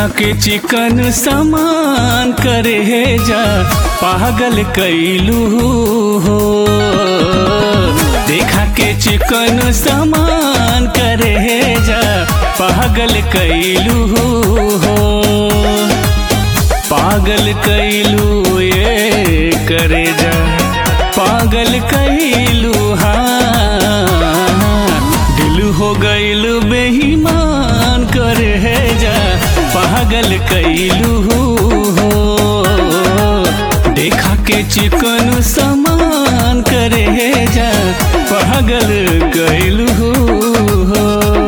देखा के चिकन सामान करे जा पागल कैलू हो। देखा के चिकन सामान करे जा पागल कैलू हो। पागल कैलू ये करे जा पागल कैलू। हाँ दिल हो गइल बेईमान करे जा पागल कैलू हो। देखा के चिकन सामान करे जा पागल कैलू हो।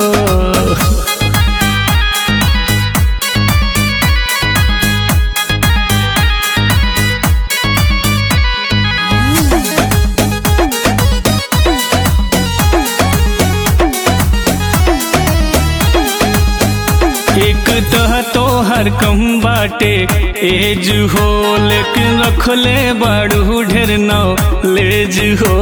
एक तो हर कम बाटे एज हो, लेकिन रखले बड़ू ढेर नॉलेज हो।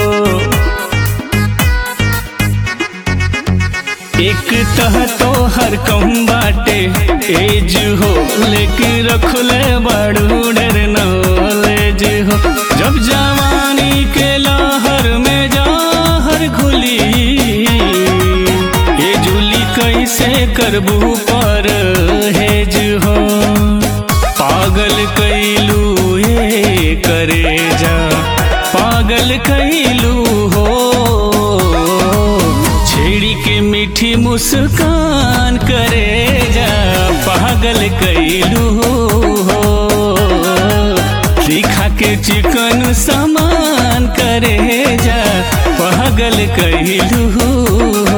एक तो हर कम बाटे एज हो, लेकिन रखले बड़ू ढेर नॉलेज हो। जब जवानी के लहर में जहर घुली, कैसे करबू पर हेज हो। पागल कैलू ये करे जा पागल कैलू हो। छेड़ी के मीठी मुस्कान करे जा पागल कैलू हो। लिखा के चिकन सामान करे जा पागल कैलू हो।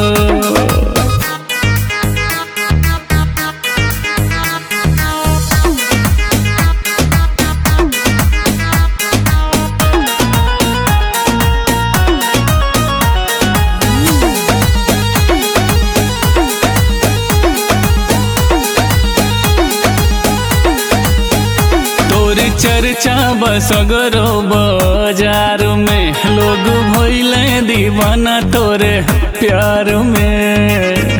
चर्चा बसगरो बाजार में, लोग भइले दीवाना तोरे प्यार में।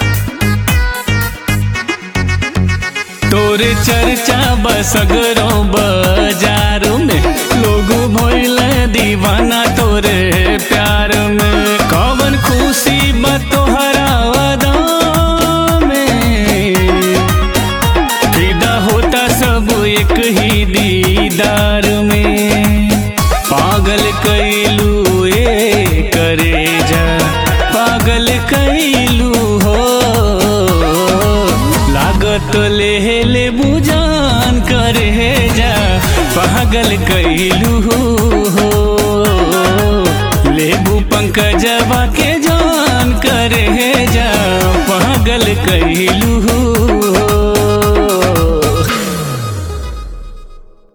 तोरे चर्चा बसगरो बाजार में, लोग भइले दीवाना तोरे प्यार में। कौन खुशी बा तोहरा अदा में, फिदा होता सब एक ही दीदार में। पागल कैलू ये करे जा पागल कैलू हो। लागत ले बुझान करे जा पागल कैलू हो। लेबू पंकजवा के जान करे जा पागल कैलू हो।